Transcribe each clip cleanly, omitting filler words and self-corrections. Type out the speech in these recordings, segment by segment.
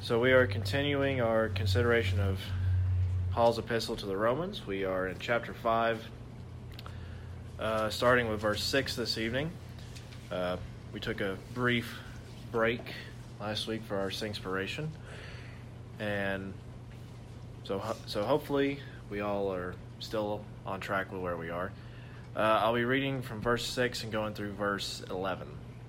So we are continuing our consideration of Paul's epistle to the Romans. We are in chapter 5, starting with verse 6 this evening. We took a brief break last week for our Singspiration, and so hopefully we all are still on track with where we are. I'll be reading from verse 6 and going through verse 11.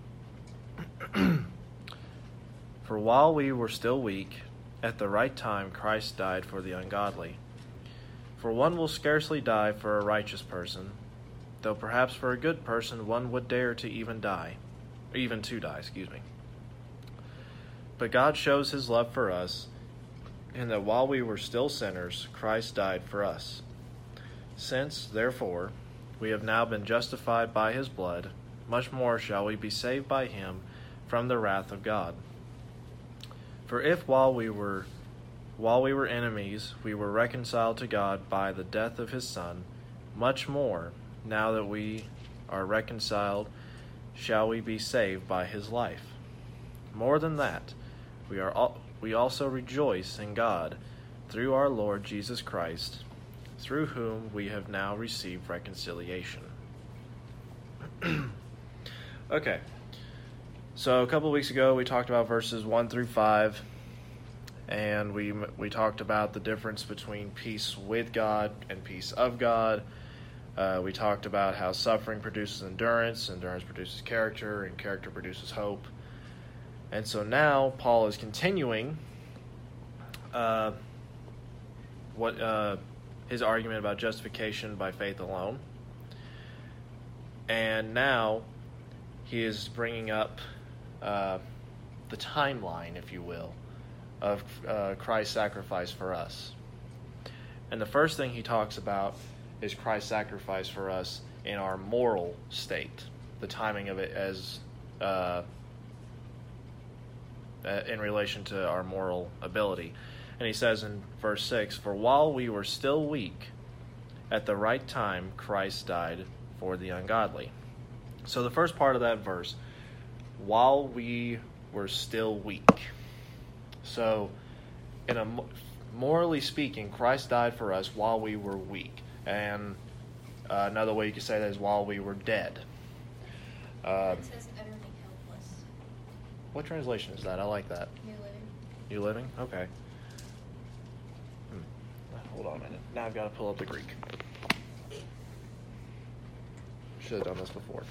For while we were still weak, at the right time Christ died for the ungodly. For one will scarcely die for a righteous person, though perhaps for a good person one would dare to even to die. But God shows his love for us, in that while we were still sinners, Christ died for us. Since, therefore, we have now been justified by his blood, much more shall we be saved by him from the wrath of God. For if while we were enemies, we were reconciled to God by the death of his Son, much more, now that we are reconciled, shall we be saved by his life. More than that, we also rejoice in God through our Lord Jesus Christ, through whom we have now received reconciliation. Okay. So a couple of weeks ago, we talked about verses 1 through 5, and we talked about the difference between peace with God and peace of God. We talked about how suffering produces endurance produces character, and character produces hope. And so now Paul is continuing his argument about justification by faith alone. And now he is bringing up the timeline, if you will, of Christ's sacrifice for us. And the first thing he talks about is Christ's sacrifice for us in our moral state, the timing of it as in relation to our moral ability. And he says in verse 6, "For while we were still weak, at the right time Christ died for the ungodly." So the first part of that verse, while we were still weak. So, morally speaking, Christ died for us while we were weak. And another way you could say that is while we were dead. It says utterly helpless. What translation is that? I like that. New Living. New Living? Okay. Hold on a minute. Now I've got to pull up the Greek. Should have done this before.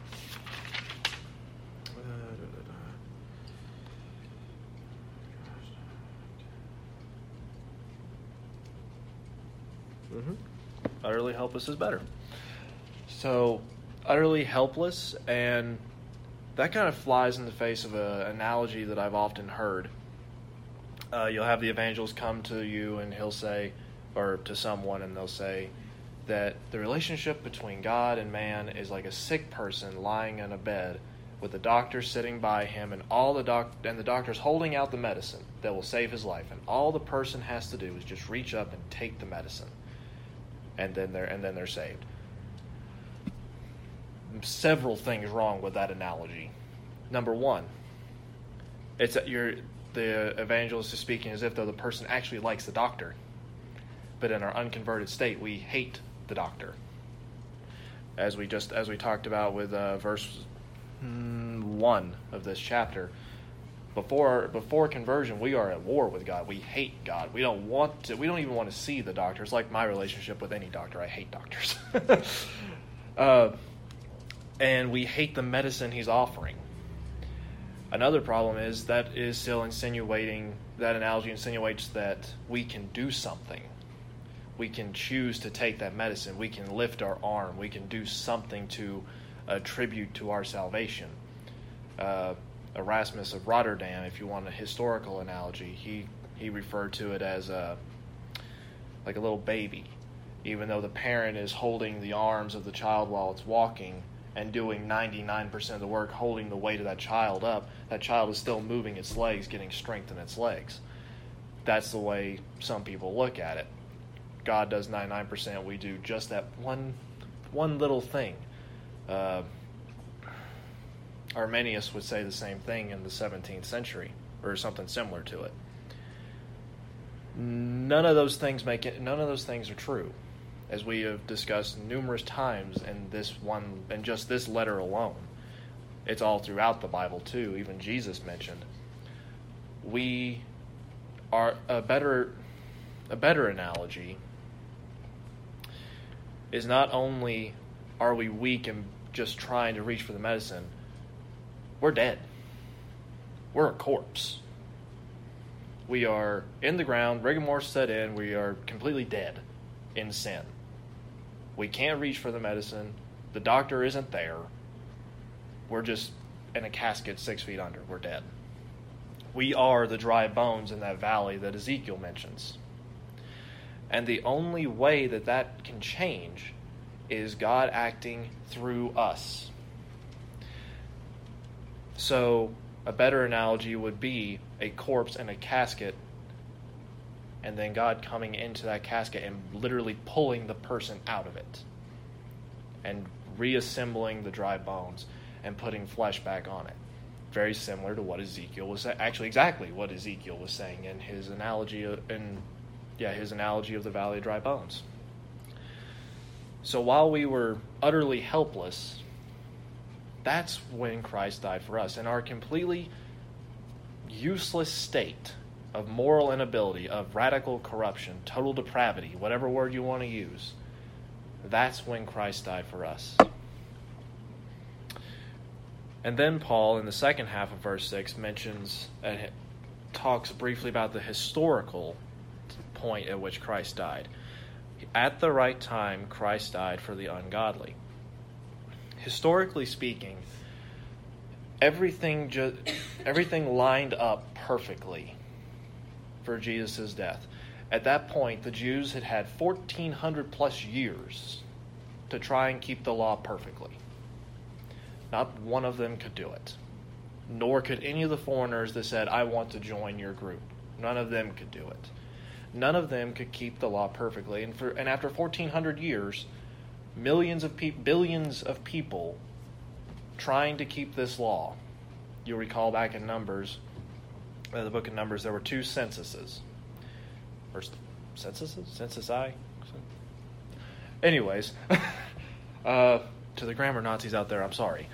Utterly helpless is better. So, utterly helpless, and that kind of flies in the face of an analogy that I've often heard. You'll have the evangelist come to you and he'll say, or to someone, and they'll say that the relationship between God and man is like a sick person lying in a bed with the doctor sitting by him, and the doctor's holding out the medicine that will save his life, and all the person has to do is just reach up and take the medicine, and then they're saved. Several things wrong with that analogy. Number one, the evangelist is speaking as if though the person actually likes the doctor, but in our unconverted state, we hate the doctor. As we talked about with verse 1 of this chapter, before conversion, we are at war with God. We hate God. We don't even want to see the doctor. It's like my relationship with any doctor. I hate doctors. And we hate the medicine he's offering. Another problem is that analogy insinuates that we can do something. We can choose to take that medicine. We can lift our arm. We can do something to attribute to our salvation. Erasmus of Rotterdam, if you want a historical analogy, he referred to it as like a little baby. Even though the parent is holding the arms of the child while it's walking and doing 99% of the work, holding the weight of that child up, that child is still moving its legs, getting strength in its legs. That's the way some people look at it. God does 99%. We do just that one little thing. Arminius would say the same thing in the 17th century. or something similar to it. None of those things are true, as we have discussed numerous times in just this letter alone. It's all throughout the Bible too. Even Jesus mentioned. We are a better analogy is not only are we weak and just trying to reach for the medicine, we're dead. We're a corpse. We are in the ground, rigor mortis set in, we are completely dead in sin. We can't reach for the medicine. The doctor isn't there. We're just in a casket 6 feet under. We're dead. We are the dry bones in that valley that Ezekiel mentions. And the only way that can change is God acting through us. So, a better analogy would be a corpse in a casket, and then God coming into that casket and literally pulling the person out of it and reassembling the dry bones and putting flesh back on it. Very similar to what Ezekiel was saying. Actually, exactly what Ezekiel was saying in his analogy of the valley of dry bones. So while we were utterly helpless, that's when Christ died for us. In our completely useless state of moral inability, of radical corruption, total depravity, whatever word you want to use, that's when Christ died for us. And then Paul, in the second half of verse 6, talks briefly about the historical point at which Christ died. At the right time, Christ died for the ungodly. Historically speaking, everything lined up perfectly for Jesus' death. At that point, the Jews had 1,400 plus years to try and keep the law perfectly. Not one of them could do it. Nor could any of the foreigners that said, I want to join your group. None of them could do it. None of them could keep the law perfectly. And after 1,400 years, billions of people trying to keep this law. You'll recall back in Numbers, the book of Numbers, there were 2 censuses. Or censuses? Censusi? Anyways, to the grammar Nazis out there, I'm sorry.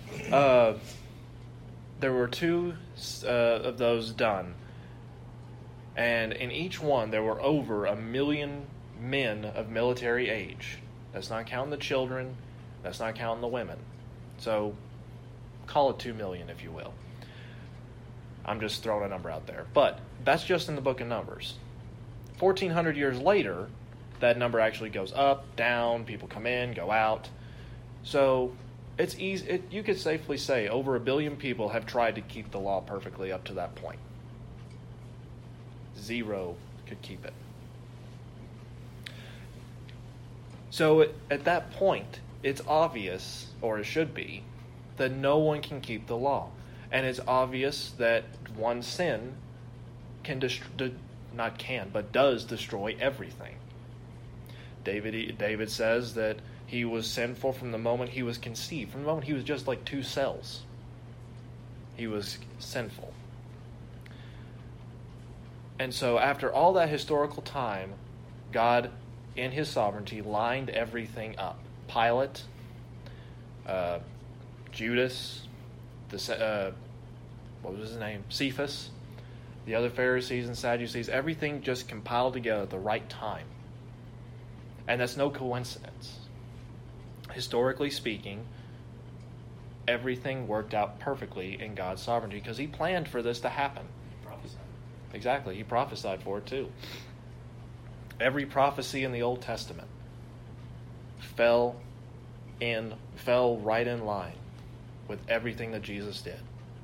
There were 2 of those done. And in each one, there were over 1 million men of military age. That's not counting the children. That's not counting the women. So, call it 2 million, if you will. I'm just throwing a number out there. But that's just in the book of Numbers. 1,400 years later, that number actually goes up, down, people come in, go out. So, it's easy. You could safely say over 1 billion people have tried to keep the law perfectly up to that point. 0 could keep it. So at that point, it's obvious, or it should be, that no one can keep the law. And it's obvious that one sin does destroy everything. David says that he was sinful from the moment he was conceived. From the moment he was just like 2 cells, he was sinful. And so after all that historical time, God, in his sovereignty, lined everything up. Pilate, Judas, what was his name? Cephas, the other Pharisees and Sadducees, everything just compiled together at the right time. And that's no coincidence. Historically speaking, everything worked out perfectly in God's sovereignty because he planned for this to happen. Exactly, he prophesied for it too. Every prophecy in the Old Testament fell right in line with everything that Jesus did.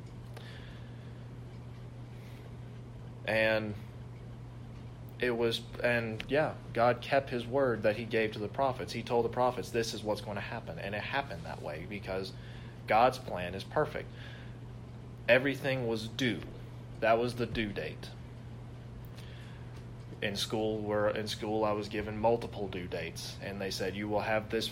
God kept his word that he gave to the prophets. He told the prophets, this is what's going to happen. And it happened that way because God's plan is perfect. Everything was due. That was the due date. In school, I was given multiple due dates, and they said, you will have this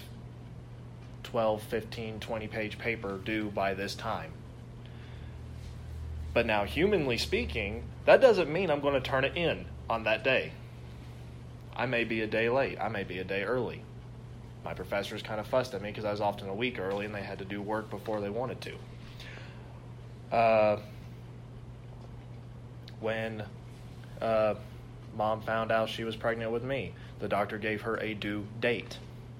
12, 15, 20-page paper due by this time. But now, humanly speaking, that doesn't mean I'm going to turn it in on that day. I may be a day late. I may be a day early. My professors kind of fussed at me because I was often a week early and they had to do work before they wanted to. When Mom found out she was pregnant with me, the doctor gave her a due date.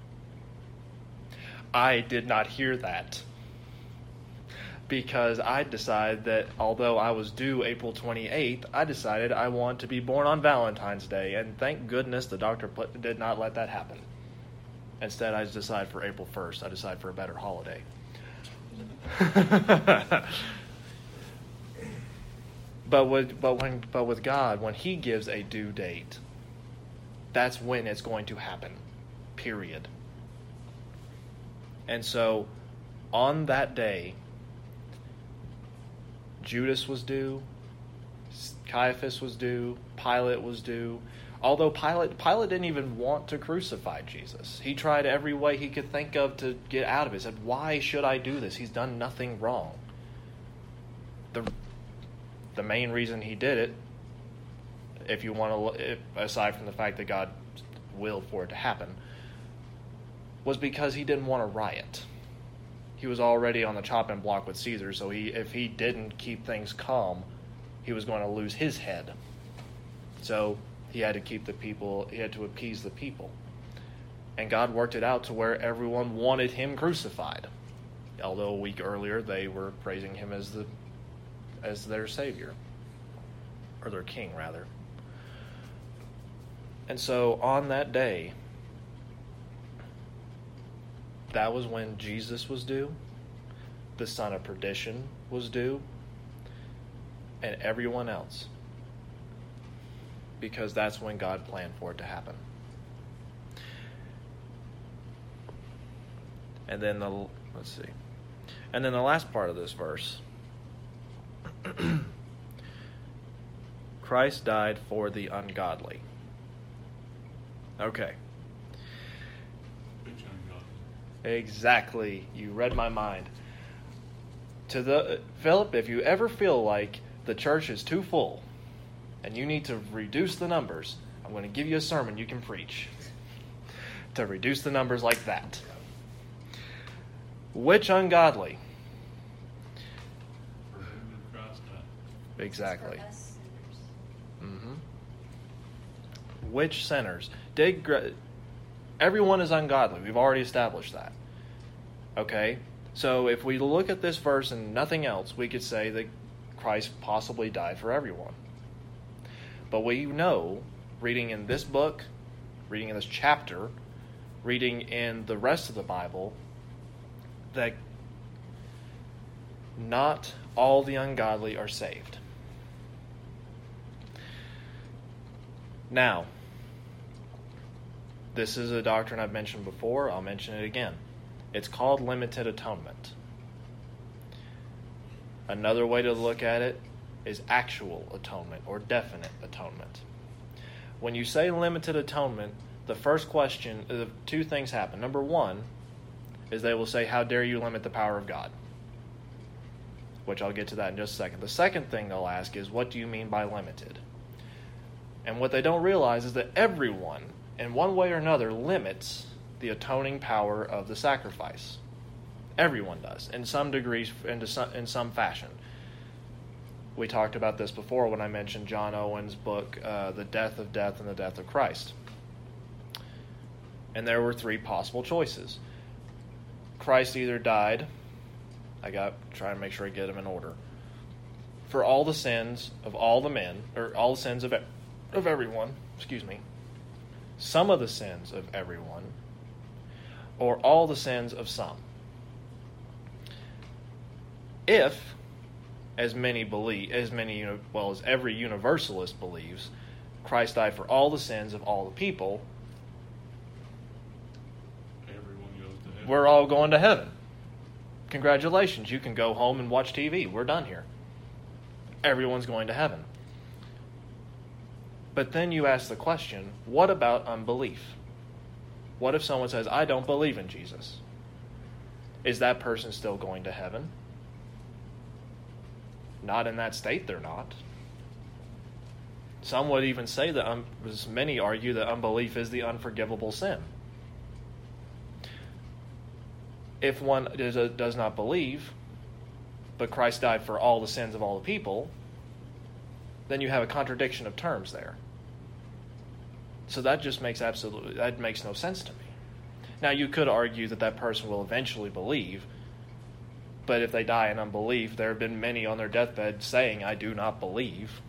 I did not hear that because I decided that although I was due April 28th, I decided I want to be born on Valentine's Day, and thank goodness the doctor did not let that happen. Instead, I decided for April 1st. I decided for a better holiday. But with God, when He gives a due date, that's when it's going to happen. Period. And so, on that day, Judas was due, Caiaphas was due, Pilate was due. Although Pilate didn't even want to crucify Jesus. He tried every way he could think of to get out of it. He said, "Why should I do this? He's done nothing wrong." The main reason he did it, if you want to, aside from the fact that God willed for it to happen, was because he didn't want a riot. He was already on the chopping block with Caesar, so if he didn't keep things calm, he was going to lose his head. So he had to keep the people, he had to appease the people. And God worked it out to where everyone wanted him crucified. Although a week earlier they were praising him as their savior. Or their king, rather. And so on that day, that was when Jesus was due, the son of perdition was due, and everyone else. Because that's when God planned for it to happen. And then the last part of this verse. Christ died for the ungodly. Okay. Exactly. You read my mind. Philip, if you ever feel like the church is too full and you need to reduce the numbers, I'm going to give you a sermon you can preach to reduce the numbers like that. Which ungodly? Exactly. Mm-hmm. Which sinners? Everyone is ungodly. We've already established that. Okay? So if we look at this verse and nothing else, we could say that Christ possibly died for everyone. But we know, reading in this book, reading in this chapter, reading in the rest of the Bible, that not all the ungodly are saved. Now, this is a doctrine I've mentioned before. I'll mention it again. It's called limited atonement. Another way to look at it is actual atonement or definite atonement. When you say limited atonement, the first question, two things happen. Number one is they will say, "How dare you limit the power of God?" Which I'll get to that in just a second. The second thing they'll ask is, "What do you mean by limited?" And what they don't realize is that everyone, in one way or another, limits the atoning power of the sacrifice. Everyone does, in some degrees, in some fashion. We talked about this before when I mentioned John Owen's book, The Death of Death and the Death of Christ. And there were three possible choices. Christ either died, I got to try and make sure I get them in order, for all the sins of all the men, or all the sins of everyone, some of the sins of everyone, or all the sins of some. If, as every universalist believes, Christ died for all the sins of all the people, everyone goes to heaven. We're all going to heaven. Congratulations, you can go home and watch TV. We're done here. Everyone's going to heaven. But then you ask the question, what about unbelief? What if someone says, "I don't believe in Jesus"? Is that person still going to heaven? Not in that state, they're not. Some would even say that, as many argue, that unbelief is the unforgivable sin. If one does not believe, but Christ died for all the sins of all the people, then you have a contradiction of terms there. So that just makes no sense to me. Now, you could argue that that person will eventually believe, but if they die in unbelief, there have been many on their deathbed saying, "I do not believe."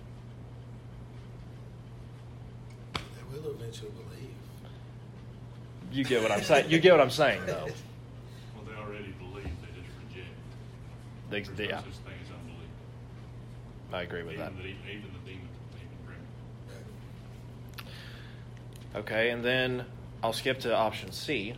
They will eventually believe. You get what I'm saying. You get what I'm saying, though. Well, they already believe, they just reject. There's no Yeah, such thing as unbelief. I agree with that. Even the demons believe in prayer. Okay, and then I'll skip to option C.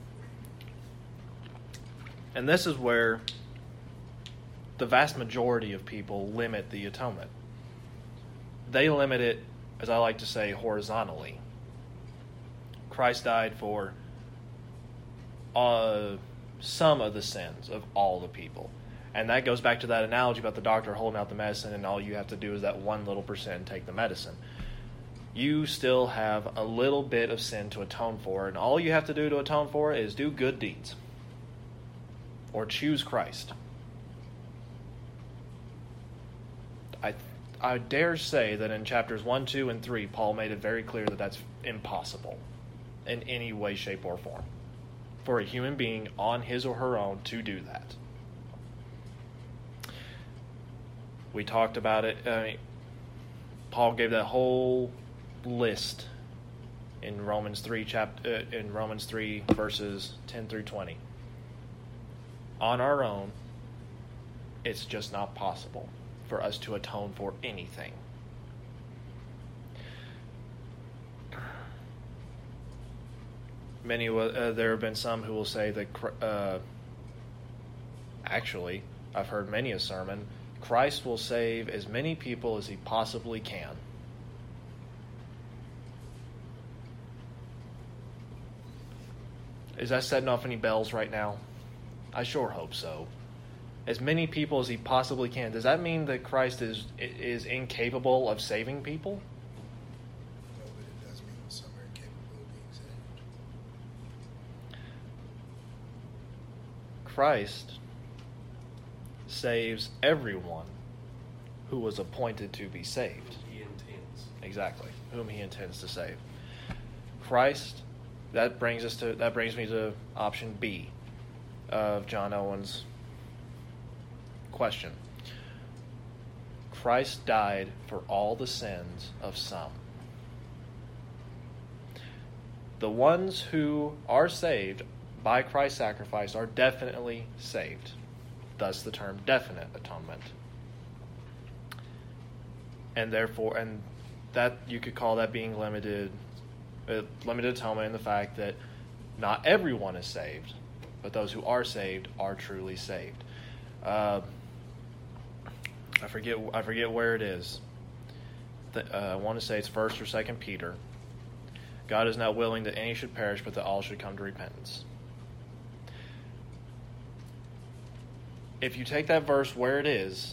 And this is where the vast majority of people limit the atonement. They limit it, as I like to say, horizontally. Christ died for some of the sins of all the people. And that goes back to that analogy about the doctor holding out the medicine and all you have to do is that 1 little percent and take the medicine. You still have a little bit of sin to atone for, and all you have to do to atone for it is do good deeds. Or choose Christ. I dare say that in chapters 1, 2, and 3, Paul made it very clear that that's impossible in any way, shape, or form for a human being on his or her own to do that. We talked about it. Paul gave that whole list in Romans 3 verses 10 through 20. On our own, it's just not possible for us to atone for anything. There have been some who will say that, actually, I've heard many a sermon, Christ will save as many people as he possibly can. Is that setting off any bells right now? I sure hope so. As many people as he possibly can. Does that mean that Christ is incapable of saving people? No, but it does mean some are incapable of being saved. Christ saves everyone who was appointed to be saved. He intends. Exactly. Whom he intends to save. Christ, that brings me to option B of John Owen's question. Christ died for all the sins of some. The ones who are saved by Christ's sacrifice are definitely saved. Thus the term definite atonement. And therefore, and that you could call that being limited atonement in the fact that not everyone is saved, but those who are saved are truly saved. I forget where it is. I want to say it's 1 or 2 Peter. God is not willing that any should perish, but that all should come to repentance. If you take that verse where it is,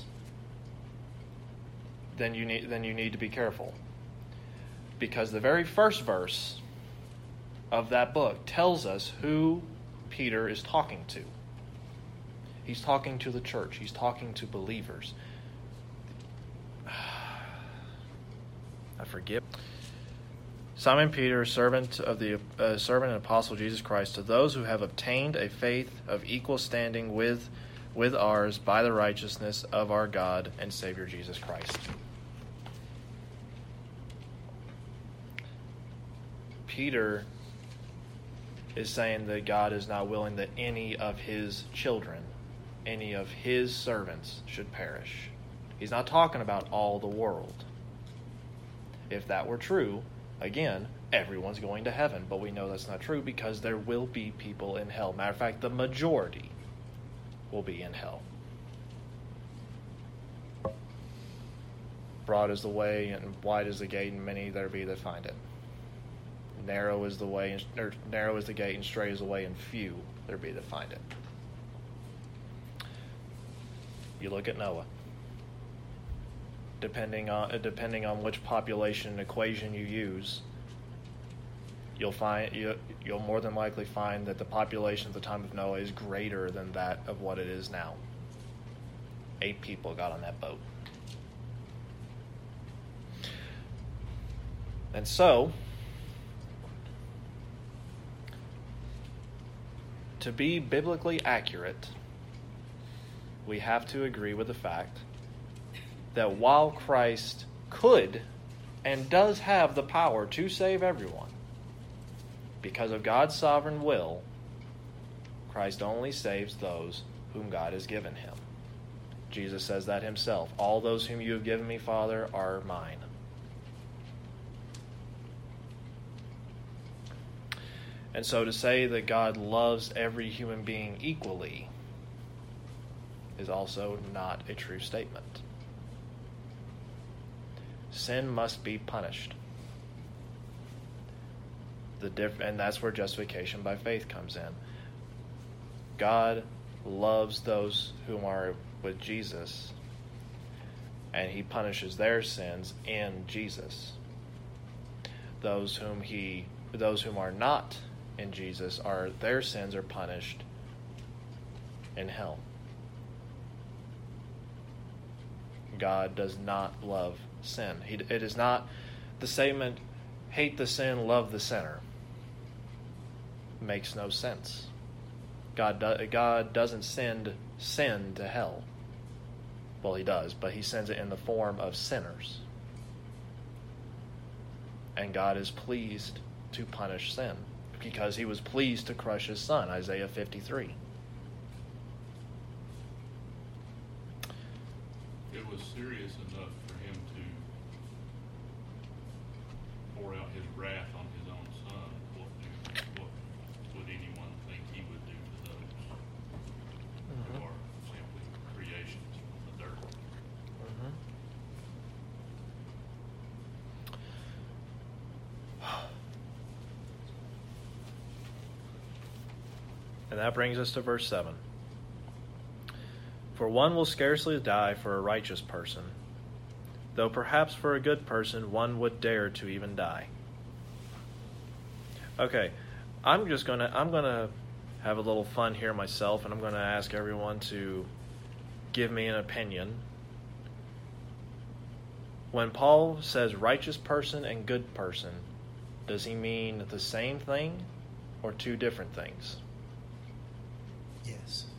then you need to be careful, because the very first verse of that book tells us who Peter is talking to. He's talking to the church. He's talking to believers. I forget. Simon Peter, servant and apostle of Jesus Christ, to those who have obtained a faith of equal standing with ours by the righteousness of our God and Savior Jesus Christ. Peter is saying that God is not willing that any of his children, any of his servants should perish. He's not talking about all the world. If that were true, again, everyone's going to heaven, but we know that's not true because there will be people in hell. Matter of fact, the majority will be in hell. Broad is the way and wide is the gate, and many there be that find it. Narrow is the way, or narrow is the gate, and straight is the way, and few there be that find it. You look at Noah. depending on which population equation you use, you'll more than likely find that the population at the time of Noah is greater than that of what it is now. 8 people got on that boat. And so, to be biblically accurate, we have to agree with the fact that while Christ could and does have the power to save everyone, because of God's sovereign will, Christ only saves those whom God has given him. Jesus says that himself. All those whom you have given me, Father, are mine. And so to say that God loves every human being equally is also not a true statement. Sin must be punished. And that's where justification by faith comes in. God loves those whom are with Jesus, and he punishes their sins in Jesus. Those whom are not in Jesus, their sins are punished in hell. God does not love sin. It is not the statement, hate the sin, love the sinner. Makes no sense. God doesn't send sin to hell. Well, he does, but he sends it in the form of sinners. And God is pleased to punish sin because he was pleased to crush his son, Isaiah 53. It was serious enough for him to pour out his wrath on his own son. What would anyone think he would do to those who are simply creations from the dirt? And that brings us to verse 7. For one will scarcely die for a righteous person, though perhaps for a good person one would dare to even die. Okay, I'm gonna have a little fun here myself, and I'm gonna ask everyone to give me an opinion. When Paul says righteous person and good person, does he mean the same thing or two different things? Yes.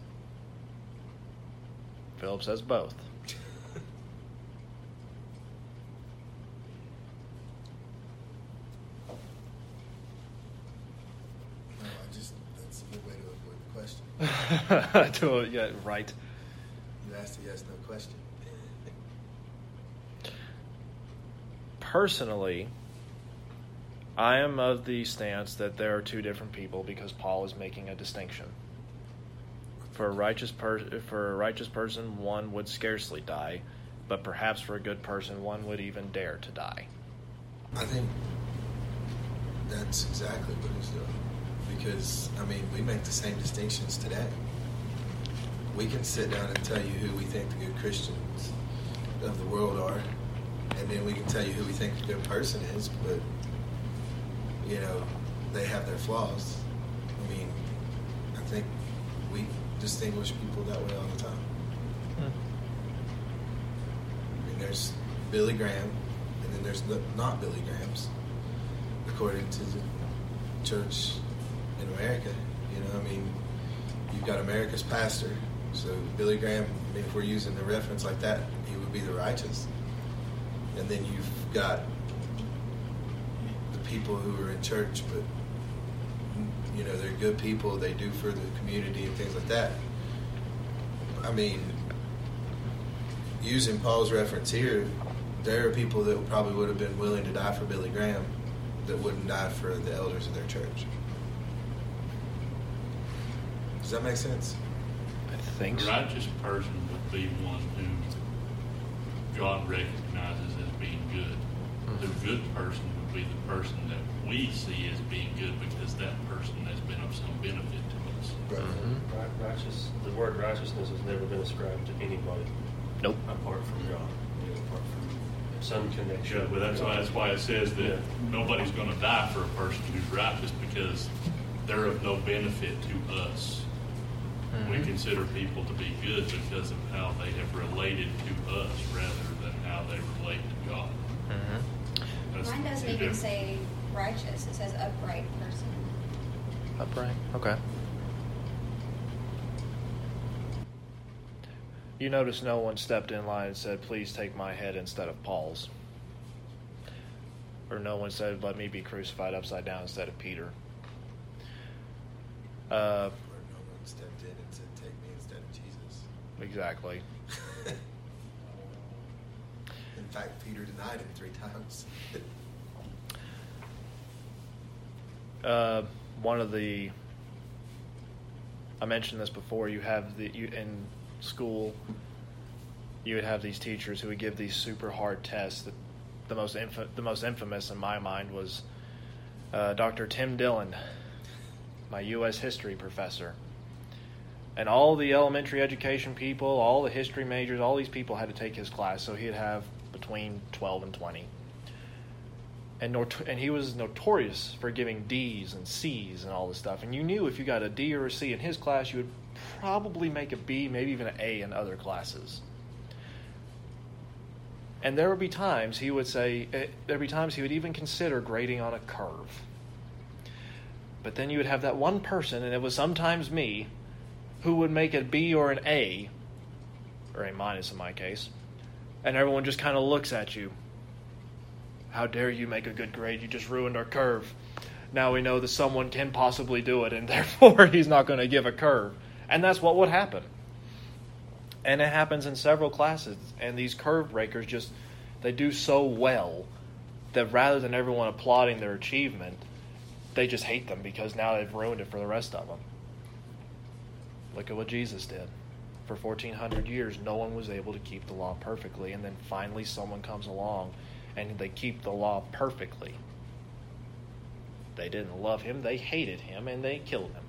Philip says both. No, that's a good way to avoid the question. Yeah, right. You asked a yes/no question. Personally, I am of the stance that there are two different people because Paul is making a distinction. For a righteous person, one would scarcely die, but perhaps for a good person, one would even dare to die. I think that's exactly what he's doing. Because, we make the same distinctions today. We can sit down and tell you who we think the good Christians of the world are, and then we can tell you who we think the good person is, but, they have their flaws. I think we distinguish people that way all the time. There's Billy Graham, and then there's not Billy Grahams, according to the church in America. You've got America's pastor, so Billy Graham, if we're using the reference like that, he would be the righteous. And then you've got the people who are in church, but they're good people, they do for the community and things like that. Using Paul's reference here, there are people that probably would have been willing to die for Billy Graham that wouldn't die for the elders of their church. Does that make sense? I think so. A righteous person would be one who God recognizes as being good. The good person would be the person that we see as being good because that person has been of some benefit to us. Right. The word righteousness has never been ascribed to anybody. Nope. Apart from God. apart from Some connection. Yeah, but that's why it says that Yeah. nobody's going to die for a person who's righteous, because they're of no benefit to us. We consider people to be good because of how they have related to us rather than how they relate to God. That's Mine doesn't two even different- say righteous. It says upright person. Upright. Okay. You notice no one stepped in line and said, "Please take my head instead of Paul's." Or no one said, "Let me be crucified upside down instead of Peter." or no one stepped in and said, "Take me instead of Jesus." Exactly. In fact, Peter denied him 3 times. One of the, I mentioned this before, in school, you would have these teachers who would give these super hard tests. The most infamous in my mind was Dr. Tim Dillon, my U.S. history professor. And all the elementary education people, all the history majors, all these people had to take his class, so he'd have between 12 and 20. And he was notorious for giving D's and C's and all this stuff. And you knew if you got a D or a C in his class, you would probably make a B, maybe even an A in other classes. And there would be times he would even consider grading on a curve. But then you would have that one person, and it was sometimes me, who would make a B or an A, or A minus in my case, and everyone just kind of looks at you. How dare you make a good grade? You just ruined our curve. Now we know that someone can possibly do it, and therefore he's not going to give a curve. And that's what would happen. And it happens in several classes. And these curve breakers they do so well that rather than everyone applauding their achievement, they just hate them because now they've ruined it for the rest of them. Look at what Jesus did. For 1,400 years, no one was able to keep the law perfectly. And then finally someone comes along and they keep the law perfectly. They didn't love him, they hated him, and they killed him.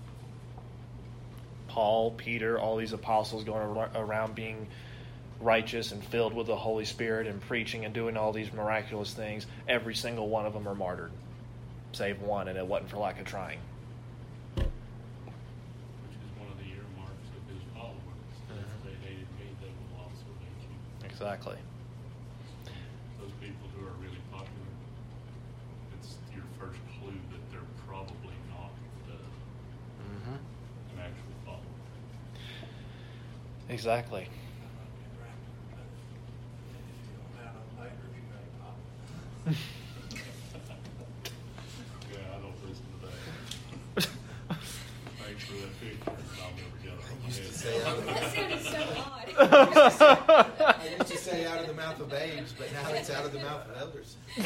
Paul, Peter, all these apostles going around being righteous and filled with the Holy Spirit and preaching and doing all these miraculous things, every single one of them are martyred, save one, and it wasn't for lack of trying. Which is one of the earmarks of his followers. If they hated me, they will also hate you. Exactly. Those people who are really popular, it's your first clue that they're probably not an actual follower. Exactly. Yeah, I don't listen to that. Thanks for that picture. I'll never get it I on my used to head. say out of That sounded so odd. I used to say out of the mouth of babes, but now it's out of the mouth of elders. You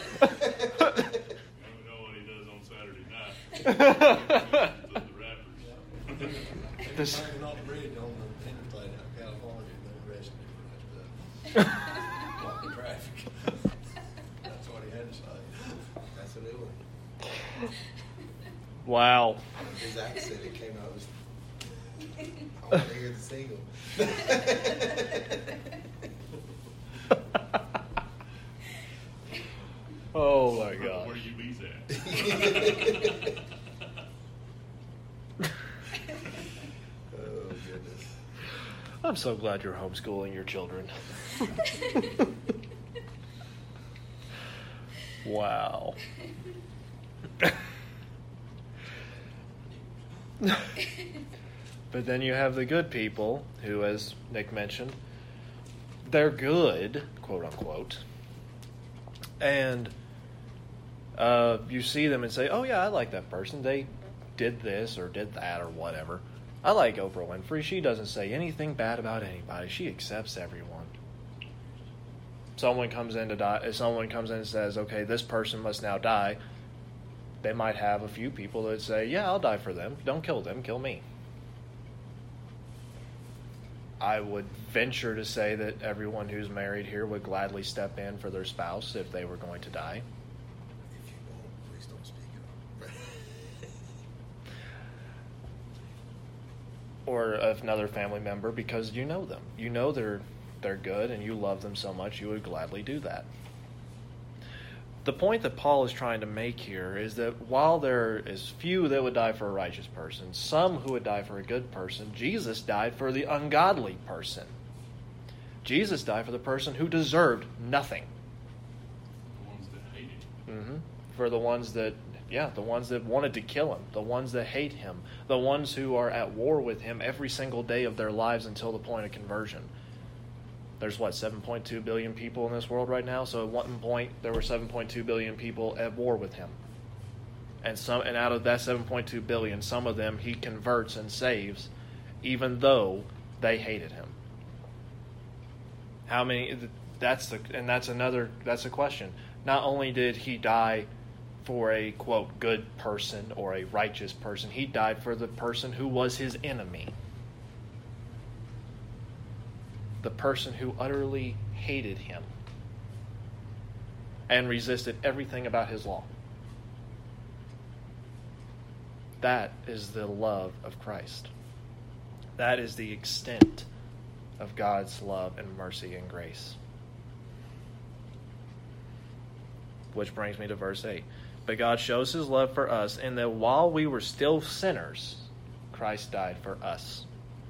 know what he does on Saturday night. The rappers. This- Hanging on the bridge on the interstate out of California, and they arrested him for that stuff. Blocking traffic. That's what he had to say. That's a new one. Wow. His accent, it came out as, I want to hear the single. Oh my Where gosh. do you bees at? Oh, goodness. I'm so glad you're homeschooling your children. Wow. But then you have the good people who, as Nick mentioned, they're good, quote unquote. And you see them and say, oh yeah, I like that person. They did this or did that or whatever. I like Oprah Winfrey. She doesn't say anything bad about anybody. She accepts everyone. Someone comes in to die. If someone comes in and says, okay, this person must now die, they might have a few people that say, yeah, I'll die for them. Don't kill them, kill me. I would venture to say that everyone who's married here would gladly step in for their spouse if they were going to die. If you won't, please don't speak up. Or another family member, because you know them. You know they're good and you love them so much you would gladly do that. The point that Paul is trying to make here is that while there is few that would die for a righteous person, some who would die for a good person, Jesus died for the ungodly person. Jesus died for the person who deserved nothing. The ones that hated him. Mm-hmm. For the ones that, the ones that wanted to kill him, the ones that hate him, the ones who are at war with him every single day of their lives until the point of conversion. There's 7.2 billion people in this world right now. So at one point there were 7.2 billion people at war with him, and out of that 7.2 billion, some of them he converts and saves, even though they hated him. How many? That's a question. Not only did he die for a quote good person or a righteous person, he died for the person who was his enemy. The person who utterly hated him and resisted everything about his law. That is the love of Christ. That is the extent of God's love and mercy and grace. Which brings me to verse 8. But God shows his love for us in that while we were still sinners, Christ died for us.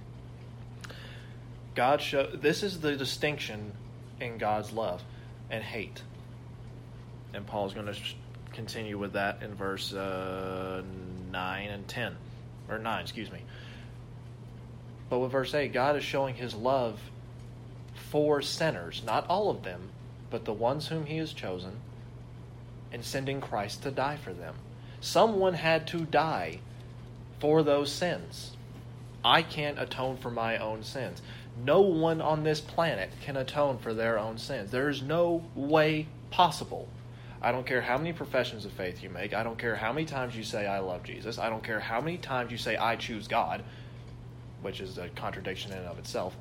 This is the distinction in God's love and hate. And Paul's going to continue with that in verse 9 and 10. Or 9, excuse me. But with verse 8, God is showing his love for sinners, not all of them, but the ones whom he has chosen, and sending Christ to die for them. Someone had to die for those sins. I can't atone for my own sins. No one on this planet can atone for their own sins. There is no way possible. I don't care how many professions of faith you make. I don't care how many times you say, I love Jesus. I don't care how many times you say, I choose God, which is a contradiction in and of itself.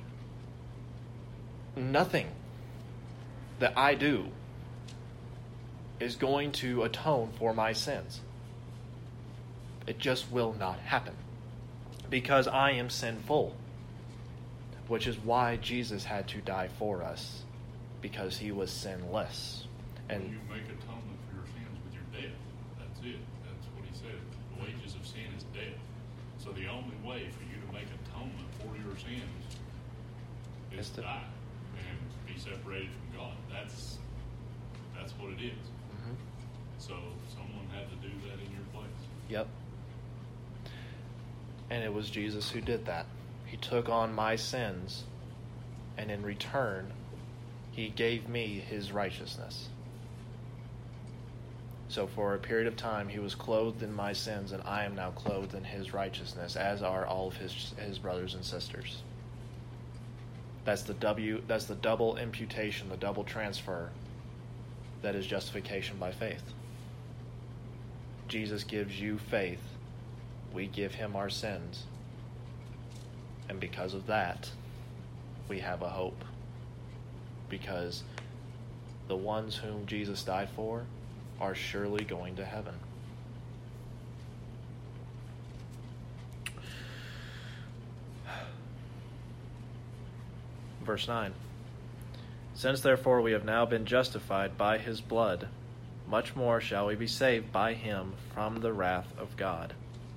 Nothing that I do is going to atone for my sins. It just will not happen. Because I am sinful. Which is why Jesus had to die for us. Because he was sinless. And you make atonement for your sins with your death. That's it. That's what he said. The wages of sin is death. So the only way for you to make atonement for your sins is to die and be separated from God. That's what it is. Mm-hmm. So someone had to do that in your place. Yep. And it was Jesus who did that. He took on my sins, and in return, he gave me his righteousness. So for a period of time, he was clothed in my sins, and I am now clothed in his righteousness, as are all of his brothers and sisters. That's the double imputation, the double transfer. That is justification by faith. Jesus gives you faith. We give him our sins. And because of that, we have a hope. Because the ones whom Jesus died for are surely going to heaven. Verse 9. Since therefore we have now been justified by his blood, much more shall we be saved by him from the wrath of God.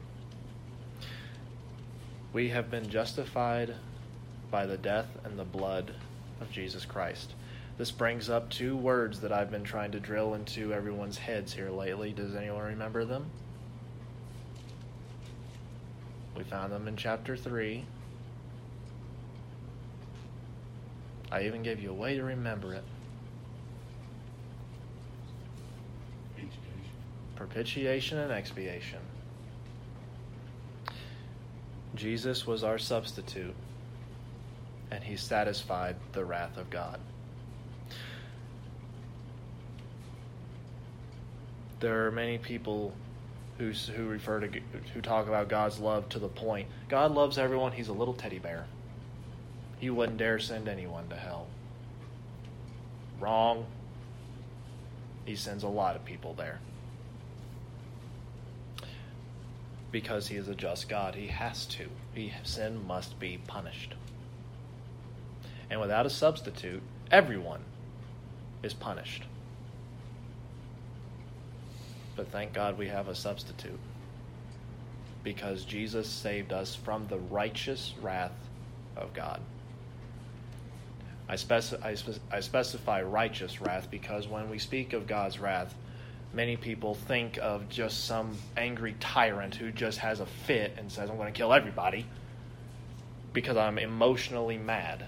We have been justified by the death and the blood of Jesus Christ. This brings up two words that I've been trying to drill into everyone's heads here lately. Does anyone remember them? We found them in chapter 3. I even gave you a way to remember it. Propitiation and expiation. Jesus was our substitute, and he satisfied the wrath of God. There are many people who talk about God's love to the point. God loves everyone. He's a little teddy bear. He wouldn't dare send anyone to hell. Wrong. He sends a lot of people there. Because he is a just God, he has to. Sin must be punished. And without a substitute, everyone is punished. But thank God we have a substitute, because Jesus saved us from the righteous wrath of God. I specify righteous wrath because when we speak of God's wrath, many people think of just some angry tyrant who just has a fit and says, I'm going to kill everybody because I'm emotionally mad.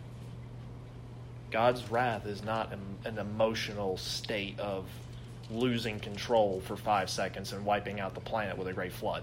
God's wrath is not an emotional state of losing control for 5 seconds and wiping out the planet with a great flood.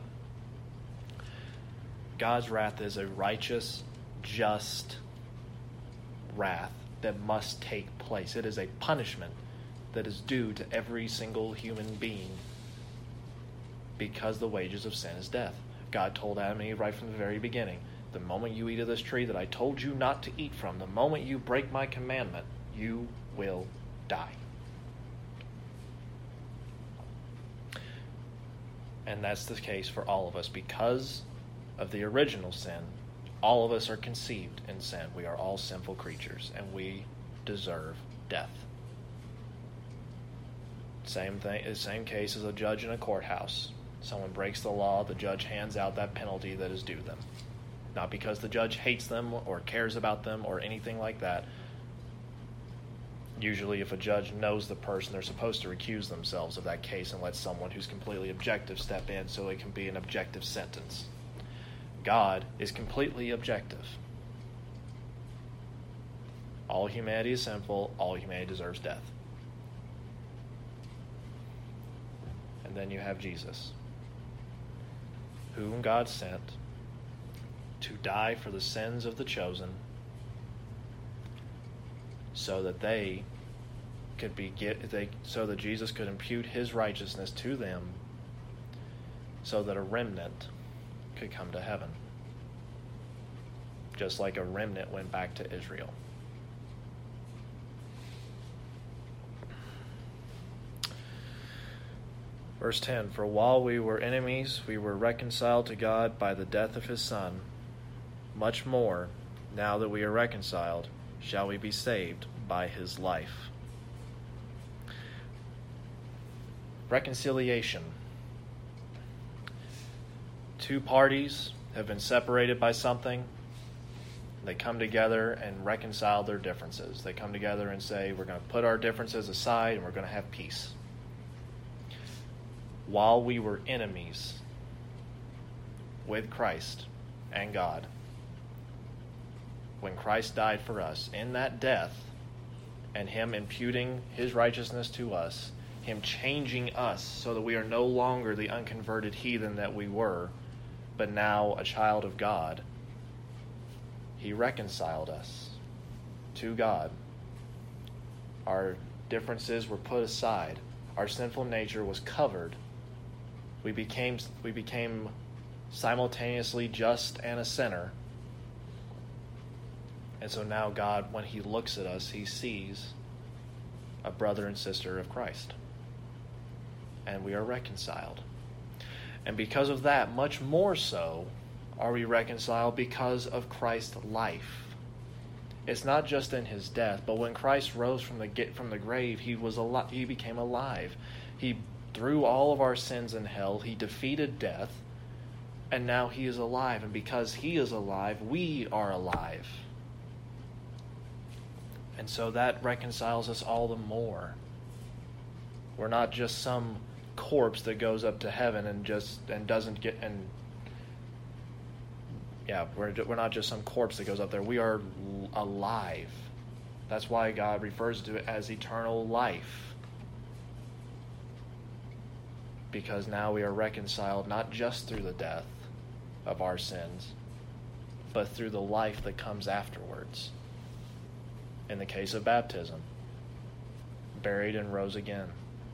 God's wrath is a righteous, just wrath that must take place. It is a punishment that is due to every single human being because the wages of sin is death. God told Adam and Eve right from the very beginning, the moment you eat of this tree that I told you not to eat from, the moment you break my commandment, you will die. And that's the case for all of us. Because of the original sin, all of us are conceived in sin. We are all sinful creatures, and we deserve death. Same case as a judge in a courthouse. Someone breaks the law, the judge hands out that penalty that is due them. Not because the judge hates them or cares about them or anything like that. Usually if a judge knows the person, they're supposed to recuse themselves of that case and let someone who's completely objective step in so it can be an objective sentence. God is completely objective. All humanity is sinful. All humanity deserves death. And then you have Jesus, whom God sent to die for the sins of the chosen, so that so that Jesus could impute his righteousness to them, so that a remnant could come to heaven, just like a remnant went back to Israel. Verse 10, for while we were enemies, we were reconciled to God by the death of his Son. Much more, now that we are reconciled, shall we be saved by his life. Reconciliation. Two parties have been separated by something. They come together and reconcile their differences. They come together and say, we're going to put our differences aside and we're going to have peace. While we were enemies with Christ and God, when Christ died for us, in that death and him imputing his righteousness to us, him changing us so that we are no longer the unconverted heathen that we were, but now a child of God, he reconciled us to God. Our differences were put aside. Our sinful nature was covered. We became simultaneously just and a sinner. And so now God, when he looks at us, he sees a brother and sister of Christ. And we are reconciled. And because of that, much more so are we reconciled because of Christ's life. It's not just in his death, but when Christ rose from the grave, he became alive. He threw all of our sins in hell. He defeated death. And now he is alive. And because he is alive, we are alive. And so that reconciles us all the more. We're not just some corpse that goes up to heaven we're not just some corpse that goes up there. We are alive. That's why God refers to it as eternal life. Because now we are reconciled not just through the death of our sins, but through the life that comes afterwards. In the case of baptism, buried and rose again.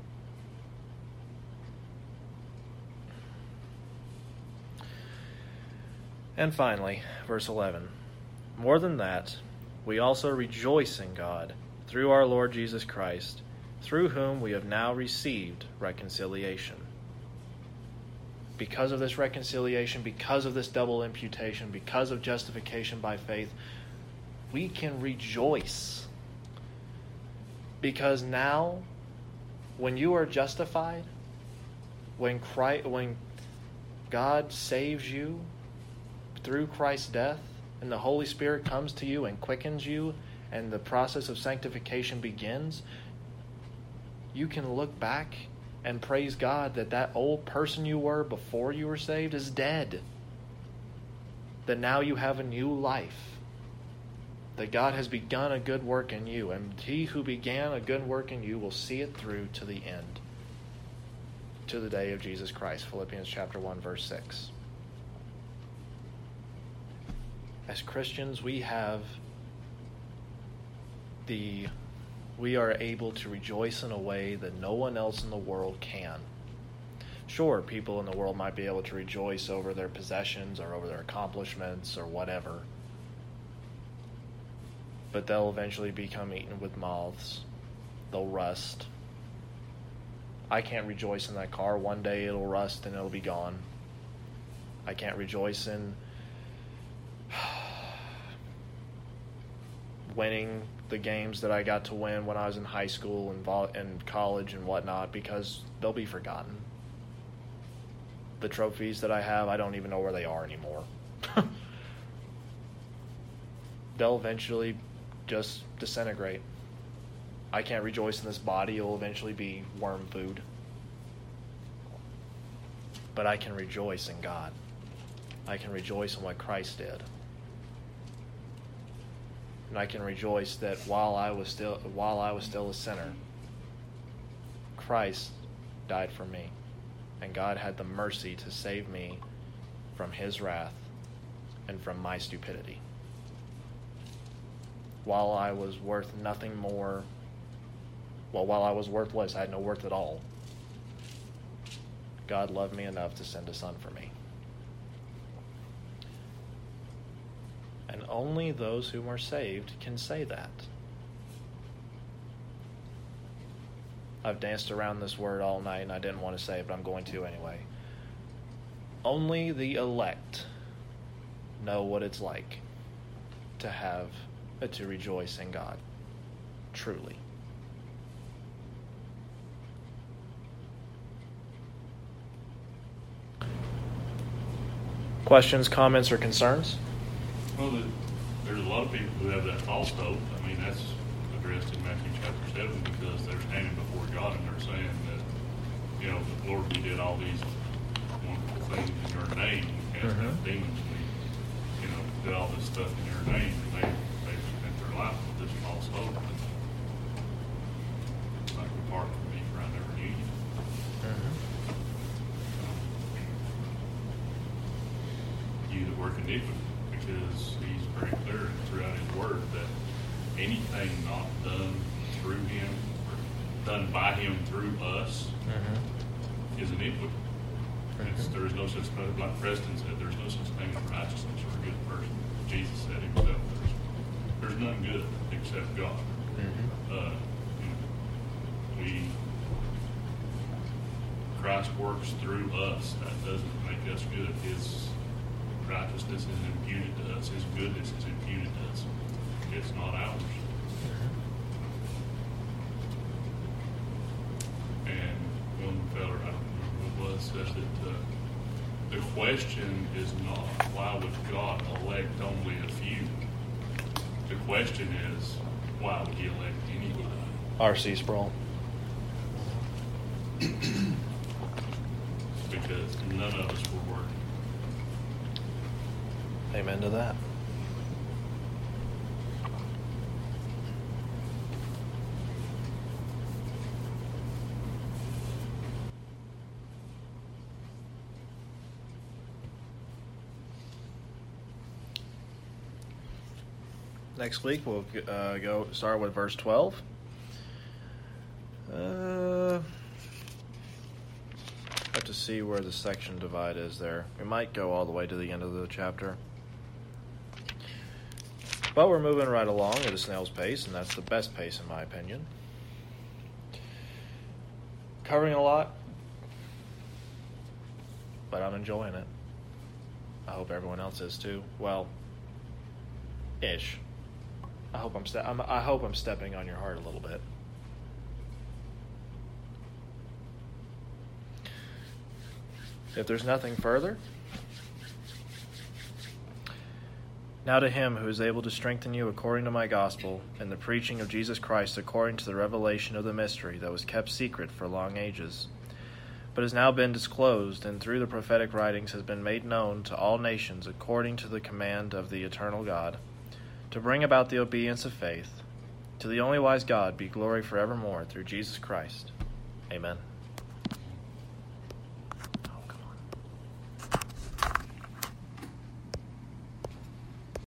And finally, verse 11. More than that, we also rejoice in God through our Lord Jesus Christ, through whom we have now received reconciliation. Because of this reconciliation, because of this double imputation, because of justification by faith, we can rejoice. Because now, when you are justified, when God saves you through Christ's death, and the Holy Spirit comes to you and quickens you, and the process of sanctification begins, you can look back and praise God that that old person you were before you were saved is dead. That now you have a new life. That God has begun a good work in you, and he who began a good work in you will see it through to the end, to the day of Jesus Christ. Philippians chapter 1, verse 6. As Christians, we are able to rejoice in a way that no one else in the world can. Sure, people in the world might be able to rejoice over their possessions or over their accomplishments or whatever, but they'll eventually become eaten with moths. They'll rust. I can't rejoice in that car. One day it'll rust and it'll be gone. I can't rejoice in winning the games that I got to win when I was in high school and college and whatnot, because they'll be forgotten. The trophies that I have, I don't even know where they are anymore. They'll eventually just disintegrate. I can't rejoice in this body. It will eventually be worm food. But I can rejoice in God. I can rejoice in what Christ did. And I can rejoice that while I was still a sinner, Christ died for me. And God had the mercy to save me from his wrath and from my stupidity. While I was worth nothing more, while I was worthless, I had no worth at all, God loved me enough to send his son for me. And only those who are saved can say that. I've danced around this word all night and I didn't want to say it, but I'm going to anyway. Only the elect know what it's like to rejoice in God. Truly. Questions, comments, or concerns? Well, there's a lot of people who have that false hope. I mean, that's addressed in Matthew chapter 7, because they're standing before God and they're saying that, you know, Lord, we did all these wonderful things in your name, we cast out demons, we, you know, did all this stuff in your name, and they spent their life with this false hope. And, like, depart from me, for I never knew you. You that work iniquity. Because he's very clear throughout his word that anything not done through him, or done by him through us, is iniquity. There is no such thing, like Preston said, there's no such thing as righteousness or a good person. Jesus said himself, there's none good except God. Christ works through us. That doesn't make us good. His righteousness is imputed to us. His goodness is imputed to us. It's not ours. And one feller, I don't remember what it was, said that the question is not why would God elect only a few. The question is why would he elect anybody? R.C. Sproul. Because none of us were worthy. Amen to that. Next week we'll go start with verse 12. Have to see where the section divide is there. We might go all the way to the end of the chapter. But we're moving right along at a snail's pace, and that's the best pace in my opinion. Covering a lot, but I'm enjoying it. I hope everyone else is too. Well, ish. I hope I'm stepping on your heart a little bit. If there's nothing further, now to him who is able to strengthen you according to my gospel and the preaching of Jesus Christ according to the revelation of the mystery that was kept secret for long ages, but has now been disclosed, and through the prophetic writings has been made known to all nations according to the command of the eternal God, to bring about the obedience of faith. To the only wise God be glory forevermore through Jesus Christ. Amen.